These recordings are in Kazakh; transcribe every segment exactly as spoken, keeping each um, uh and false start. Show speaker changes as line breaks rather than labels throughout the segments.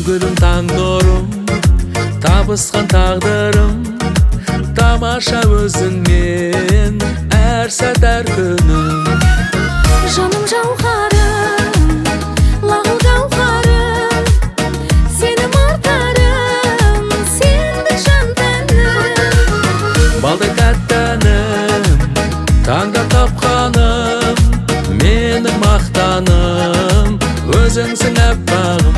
гүлім таң нұрым, табысқан тағдырым, тамаша өзіңмен әр сәт әр күнім.
Жаным жауһарым, лағыл гауһарым, сенім артарым, сендік жан тәнім.
Балдай тәттәнім, таңда тапқаным, менің мақтаным, өзіңсің әппағым.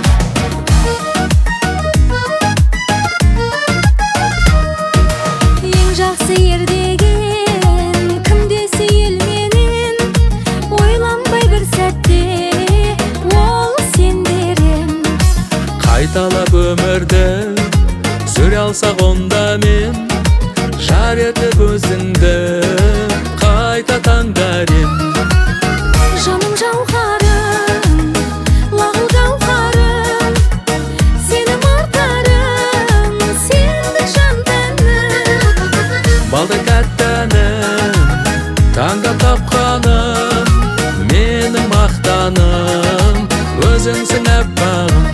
Ең жақсы ер деген кімде сейіл менен, ойланбай бір сәтте ол сендерін.
Қайталап өмірді сүре алсақ онда мен, жар етіп өзіңді қайта таңдар ем.
Жаным жауһарым, лағыл гауһарым, сенім артарым, сендік жан тәнім.
Балдай тәттәнім, таңда тапқаным, менің мақтаным, өзіңсің әппағым.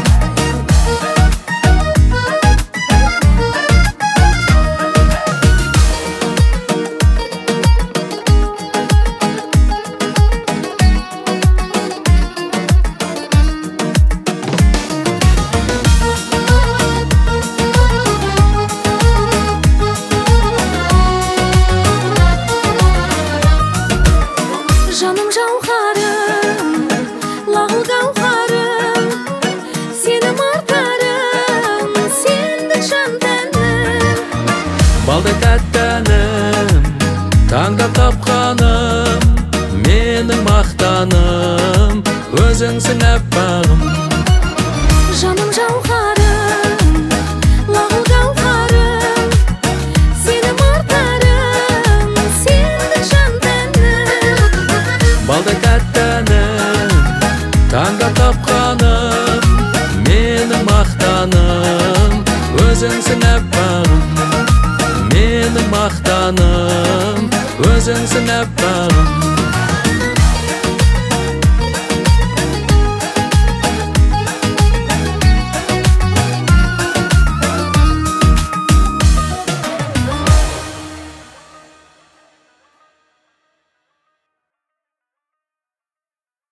Жаным жауһарым, лағыл гауһарым, сенім артарым, сендік жан тәнім.
Балдай тәттәнім, таңда тапқаным, менің мақтаным, өзіңсің әппағым.
Жаным жауһарым, лағыл гауһарым, сенім артарым, сендік жан тәнім.
Балдай тәттәнім, таңда тапқаным, менің мақтаным, өзіңсің әппағым. Менің мақтаным, өзіңсің әппағым.